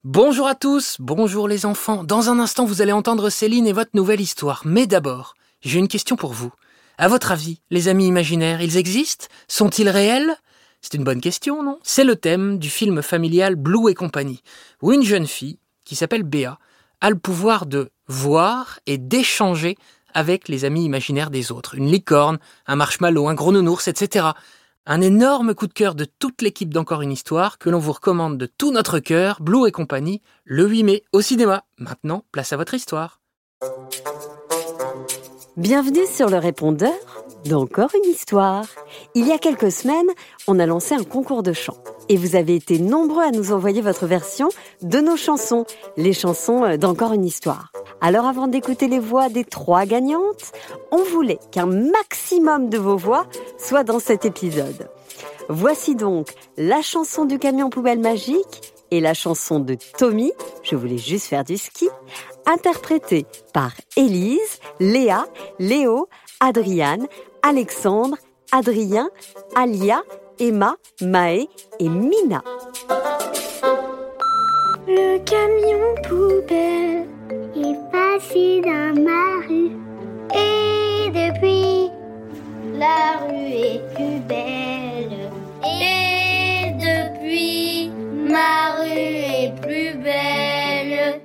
Bonjour à tous, bonjour les enfants. Dans un instant, vous allez entendre Céline et votre nouvelle histoire. Mais d'abord, j'ai une question pour vous. À votre avis, les amis imaginaires, ils existent ? Sont-ils réels ? C'est une bonne question, non ? C'est le thème du film familial Blue et compagnie, où une jeune fille, qui s'appelle Béa, a le pouvoir de voir et d'échanger avec les amis imaginaires des autres. Une licorne, un marshmallow, un gros nounours, etc. Un énorme coup de cœur de toute l'équipe d'Encore une histoire que l'on vous recommande de tout notre cœur, Blue et compagnie, le 8 mai au cinéma. Maintenant, place à votre histoire. Bienvenue sur le répondeur d'Encore une histoire. Il y a quelques semaines, on a lancé un concours de chant. Et vous avez été nombreux à nous envoyer votre version de nos chansons, les chansons d'Encore une histoire. Alors avant d'écouter les voix des 3 gagnantes, on voulait qu'un maximum de vos voix soient dans cet épisode. Voici donc la chanson du camion poubelle magique et la chanson de Tommy, je voulais juste faire du ski, interprétée par Élise, Léa, Léo, Adriane, Alexandre, Adrien, Alia, Emma, Maë et Mina. Le camion poubelle est passé dans ma rue. Et depuis, la rue est plus belle. Et depuis, ma rue est plus belle.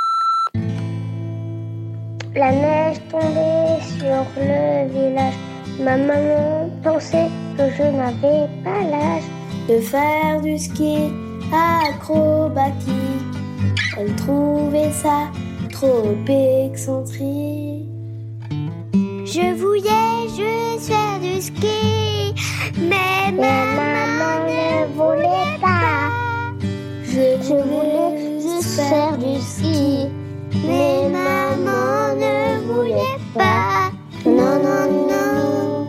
La neige tombait sur le village. Ma maman pensait que je n'avais pas l'âge de faire du ski acrobatique. Elle trouvait ça trop excentrique. Je voulais juste faire du ski, mais maman ne voulait pas. Je voulais juste faire du ski, mais maman ne voulait pas. Non, non, non.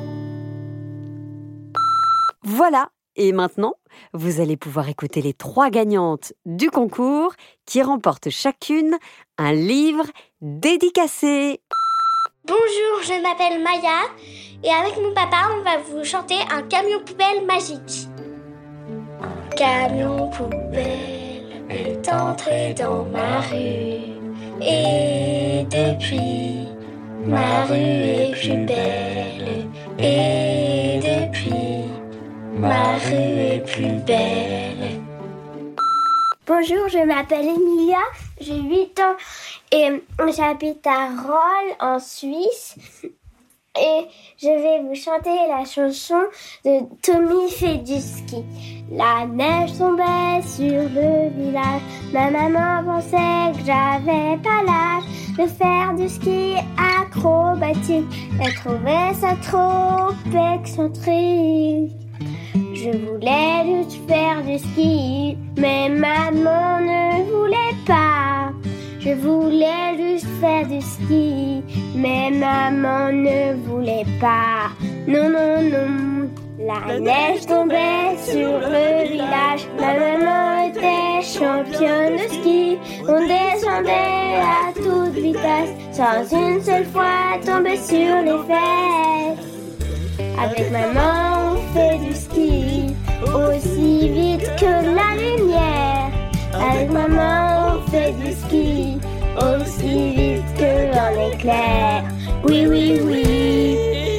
Voilà, et maintenant, vous allez pouvoir écouter les 3 gagnantes du concours qui remportent chacune un livre dédicacé. Bonjour, je m'appelle Maya et avec mon papa, on va vous chanter un camion poubelle magique. Un camion poubelle est entré dans ma rue et depuis, ma rue est plus belle. Et depuis, ma rue est plus belle. Bonjour, je m'appelle Emilia, j'ai 8 ans et j'habite à Rolle en Suisse. Et je vais vous chanter la chanson de Tommy fait du ski. La neige tombait sur le village. Ma maman pensait que j'avais pas l'âge de faire du ski acrobatique. Elle trouvait ça trop excentrique. Je voulais juste faire du ski, mais maman ne voulait pas. Je voulais juste faire du ski, mais maman ne voulait pas. Non, non, non. La neige tombait sur le village. Ma maman était championne de ski. On descendait à toute vitesse, sans une seule fois tomber sur les fesses. Avec maman, on fait du ski aussi vite que la lumière. Avec maman, on fait du ski aussi vite que un éclair. Oui, oui, oui.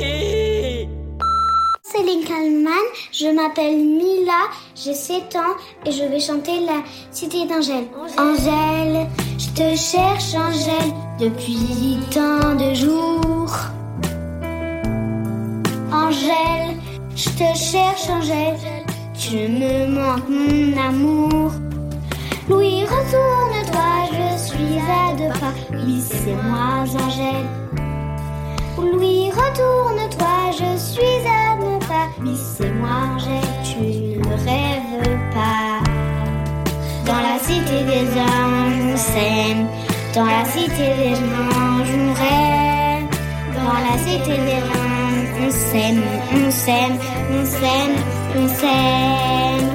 Céline Kallmann, je m'appelle Mila, j'ai 7 ans et je vais chanter la cité d'Angèle. Angèle, je te cherche Angèle depuis tant de jours. Angèle, je te cherche Angèle, tu me manques mon amour. Louis, retourne-toi, je suis à 2 pas. Oui, c'est moi Angèle. Louis, retourne-toi, je suis à 2 pas. Oui, c'est moi Angèle, tu ne rêves pas. Dans la cité des anges, on s'aime. Dans la cité des anges, on rêve. Dans la cité des anges, on s'aime, on s'aime, on s'aime, on s'aime.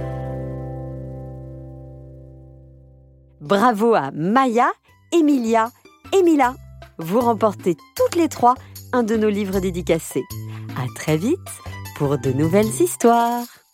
Bravo à Maya, Emilia et Mila. Vous remportez toutes les 3 un de nos livres dédicacés. À très vite pour de nouvelles histoires.